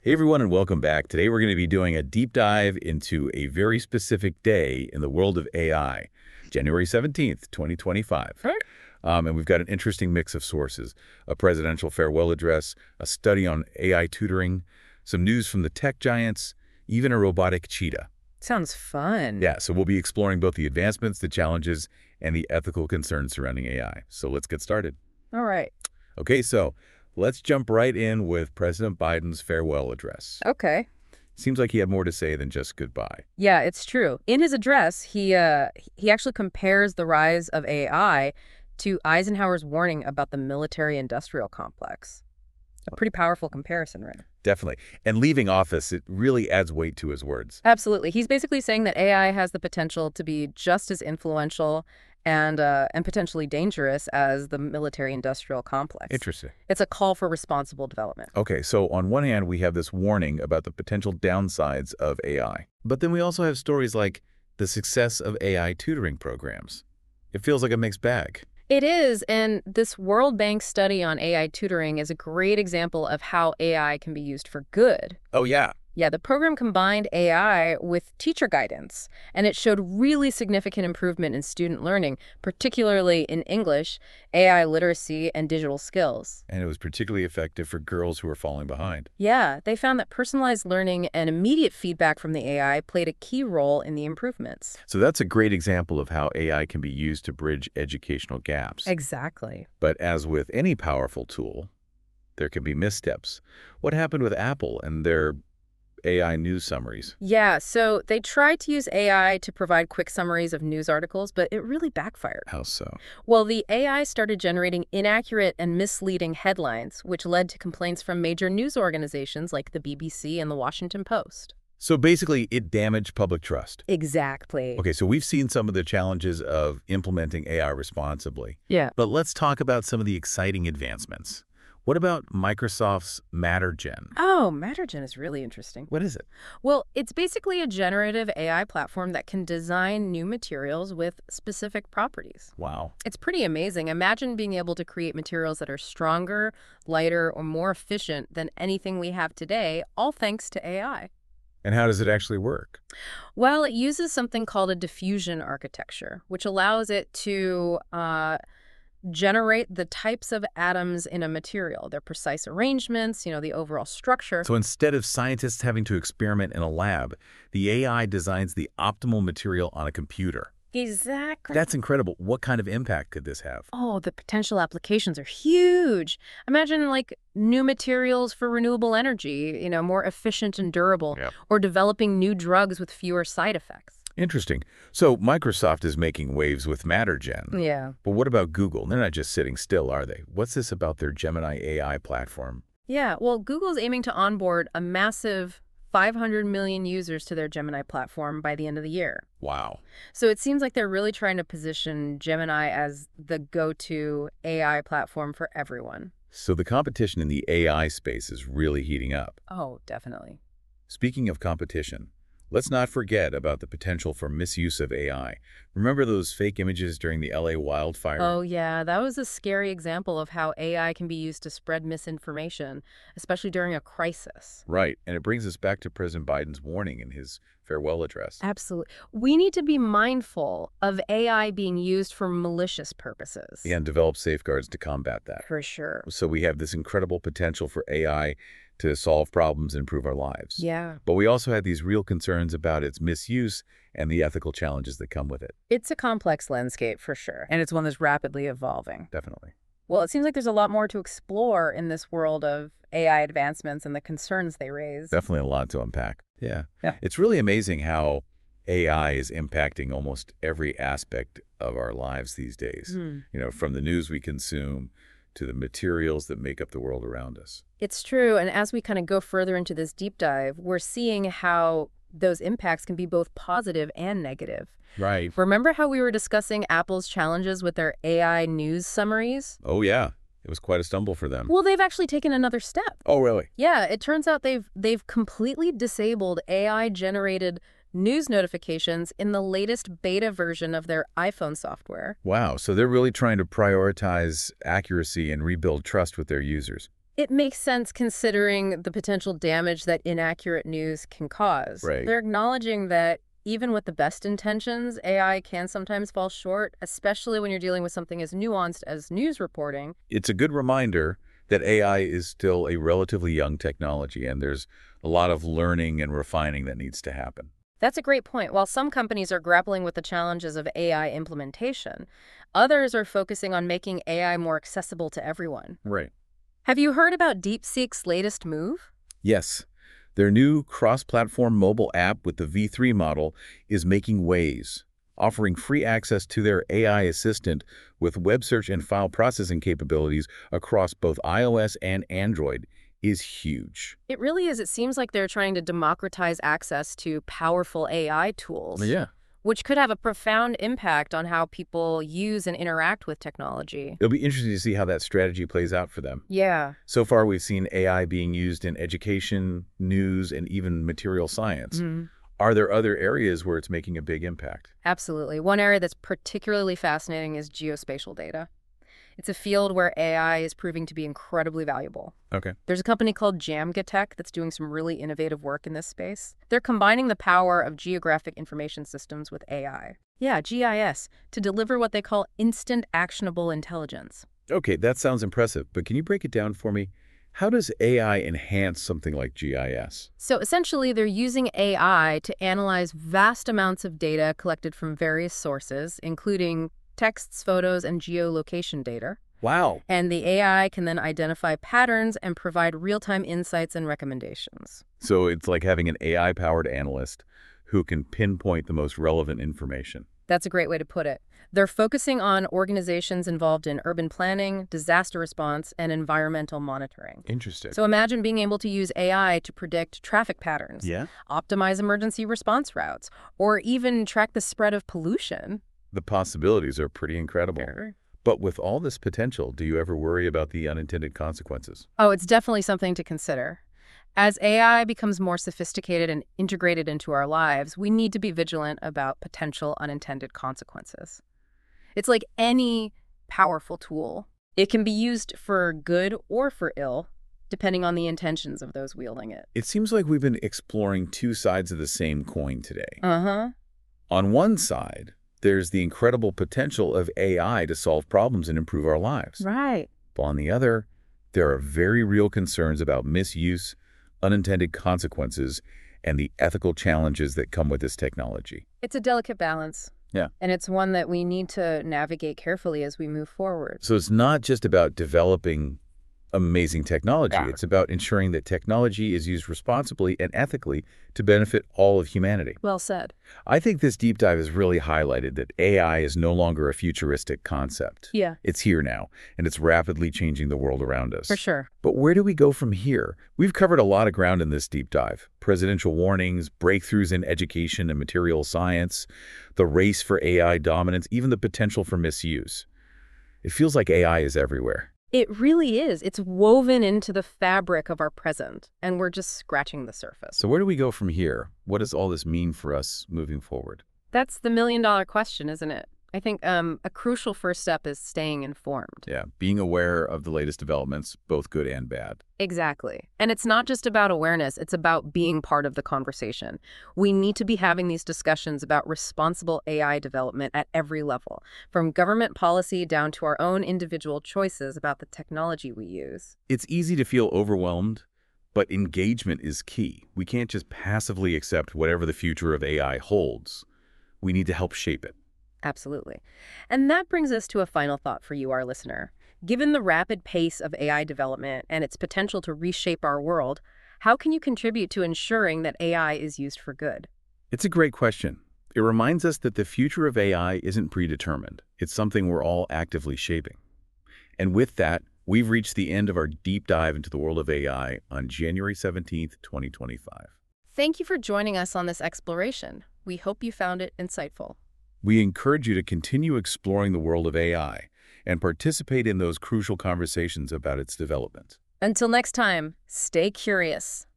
Hey everyone, and welcome back. Today we're going to be doing a deep dive into a very specific day in the world of AI, January 17th, 2025. Right. And we've got an interesting mix of sources, a presidential farewell address, a study on AI tutoring, some news from the tech giants, even a robotic cheetah. Sounds fun. Yeah, so we'll be exploring both the advancements, the challenges, and the ethical concerns surrounding AI. So let's get started. All right. Okay, so let's jump right in with President Biden's farewell address. Okay. Seems like he had more to say than just goodbye. Yeah, it's true. In his address, he actually compares the rise of AI to Eisenhower's warning about the military-industrial complex. A pretty powerful comparison, right? Definitely. And leaving office, it really adds weight to his words. Absolutely. He's basically saying that AI has the potential to be just as influential and potentially dangerous as the military-industrial complex. Interesting. It's a call for responsible development. Okay, so on one hand, we have this warning about the potential downsides of AI. But then we also have stories like the success of AI tutoring programs. It feels like a mixed bag. It is, and this World Bank study on AI tutoring is a great example of how AI can be used for good. Oh, yeah. Yeah, the program combined AI with teacher guidance, and it showed really significant improvement in student learning, particularly in English, AI literacy, and digital skills. And it was particularly effective for girls who were falling behind. Yeah, they found that personalized learning and immediate feedback from the AI played a key role in the improvements. So that's a great example of how AI can be used to bridge educational gaps. Exactly. But as with any powerful tool, there can be missteps. What happened with Apple and their AI news summaries? Yeah, so they tried to use AI to provide quick summaries of news articles, but it really backfired. How so? Well, the AI started generating inaccurate and misleading headlines, which led to complaints from major news organizations like the BBC and the Washington Post. So basically, it damaged public trust. Exactly. Okay, so we've seen some of the challenges of implementing AI responsibly. Yeah. But let's talk about some of the exciting advancements. What about Microsoft's MatterGen? Oh, Mattergen is really interesting. What is it? Well, it's basically a generative AI platform that can design new materials with specific properties. Wow. It's pretty amazing. Imagine being able to create materials that are stronger, lighter, or more efficient than anything we have today, all thanks to AI. And how does it actually work? Well, it uses something called a diffusion architecture, which allows it to generate the types of atoms in a material, their precise arrangements, the overall structure. So instead of scientists having to experiment in a lab, the AI designs the optimal material on a computer. Exactly. That's incredible. What kind of impact could this have? Oh, the potential applications are huge. Imagine like new materials for renewable energy, more efficient and durable, Yep. or developing new drugs with fewer side effects. Interesting. So Microsoft is making waves with MatterGen. Yeah. But what about Google? They're not just sitting still, are they? What's this about their Gemini AI platform? Yeah, well, Google's aiming to onboard a massive 500 million users to their Gemini platform by the end of the year. Wow. So it seems like they're really trying to position Gemini as the go-to AI platform for everyone. So the competition in the AI space is really heating up. Oh, definitely. Speaking of competition, let's not forget about the potential for misuse of AI. Remember those fake images during the LA wildfire? Oh, yeah, that was a scary example of how AI can be used to spread misinformation, especially during a crisis. Right, and it brings us back to President Biden's warning in his farewell address. Absolutely. We need to be mindful of AI being used for malicious purposes. And develop safeguards to combat that. For sure. So we have this incredible potential for AI to solve problems and improve our lives. Yeah. But we also had these real concerns about its misuse and the ethical challenges that come with it. It's a complex landscape for sure, and it's one that's rapidly evolving. Definitely. Well, it seems like there's a lot more to explore in this world of AI advancements and the concerns they raise. Definitely a lot to unpack. Yeah. Yeah. It's really amazing how AI is impacting almost every aspect of our lives these days. From the news we consume to the materials that make up the world around us. It's true, and as we kind of go further into this deep dive, we're seeing how those impacts can be both positive and negative. Right. Remember how we were discussing Apple's challenges with their AI news summaries? Oh, yeah. It was quite a stumble for them. Well, they've actually taken another step. Oh, really? Yeah, it turns out they've completely disabled AI-generated news notifications in the latest beta version of their iPhone software. Wow. So they're really trying to prioritize accuracy and rebuild trust with their users. It makes sense considering the potential damage that inaccurate news can cause. Right. They're acknowledging that even with the best intentions, AI can sometimes fall short, especially when you're dealing with something as nuanced as news reporting. It's a good reminder that AI is still a relatively young technology, and there's a lot of learning and refining that needs to happen. That's a great point. While some companies are grappling with the challenges of AI implementation, others are focusing on making AI more accessible to everyone. Right. Have you heard about DeepSeek's latest move? Yes. Their new cross-platform mobile app with the V3 model is making waves. Offering free access to their AI assistant with web search and file processing capabilities across both iOS and Android is huge. It really is. It seems like they're trying to democratize access to powerful AI tools, Yeah. which could have a profound impact on how people use and interact with technology. It'll be interesting to see how that strategy plays out for them. Yeah. So far, we've seen AI being used in education, news, and even material science. Are there other areas where it's making a big impact? Absolutely. One area that's particularly fascinating is geospatial data. It's a field where AI is proving to be incredibly valuable. Okay. There's a company called Jamgatech that's doing some really innovative work in this space. They're combining the power of geographic information systems with AI. Yeah, GIS, to deliver what they call instant actionable intelligence. Okay, that sounds impressive, but can you break it down for me? How does AI enhance something like GIS? So essentially, they're using AI to analyze vast amounts of data collected from various sources, including texts, photos, and geolocation data. Wow. And the AI can then identify patterns and provide real-time insights and recommendations. So it's like having an AI-powered analyst who can pinpoint the most relevant information. That's a great way to put it. They're focusing on organizations involved in urban planning, disaster response, and environmental monitoring. Interesting. So imagine being able to use AI to predict traffic patterns, Yeah? optimize emergency response routes, or even track the spread of pollution. The possibilities are pretty incredible. But with all this potential, do you ever worry about the unintended consequences? Oh, it's definitely something to consider. As AI becomes more sophisticated and integrated into our lives, we need to be vigilant about potential unintended consequences. It's like any powerful tool. It can be used for good or for ill, depending on the intentions of those wielding it. It seems like we've been exploring two sides of the same coin today. Uh-huh. On one side, there's the incredible potential of AI to solve problems and improve our lives. Right. But on the other, there are very real concerns about misuse, unintended consequences, and the ethical challenges that come with this technology. It's a delicate balance. Yeah. And it's one that we need to navigate carefully as we move forward. So it's not just about developing amazing technology. Yeah. It's about ensuring that technology is used responsibly and ethically to benefit all of humanity. Well said. I think this deep dive has really highlighted that AI is no longer a futuristic concept. Yeah. It's here now, and it's rapidly changing the world around us. For sure. But where do we go from here? We've covered a lot of ground in this deep dive. Presidential warnings, breakthroughs in education and material science, the race for AI dominance, even the potential for misuse. It feels like AI is everywhere. It really is. It's woven into the fabric of our present, and we're just scratching the surface. So where do we go from here? What does all this mean for us moving forward? That's the million-dollar question, isn't it? I think a crucial first step is staying informed. Yeah, being aware of the latest developments, both good and bad. Exactly. And it's not just about awareness, it's about being part of the conversation. We need to be having these discussions about responsible AI development at every level, from government policy down to our own individual choices about the technology we use. It's easy to feel overwhelmed, but engagement is key. We can't just passively accept whatever the future of AI holds. We need to help shape it. Absolutely. And that brings us to a final thought for you, our listener. Given the rapid pace of AI development and its potential to reshape our world, how can you contribute to ensuring that AI is used for good? It's a great question. It reminds us that the future of AI isn't predetermined. It's something we're all actively shaping. And with that, we've reached the end of our deep dive into the world of AI on January 17th, 2025. Thank you for joining us on this exploration. We hope you found it insightful. We encourage you to continue exploring the world of AI and participate in those crucial conversations about its development. Until next time, stay curious.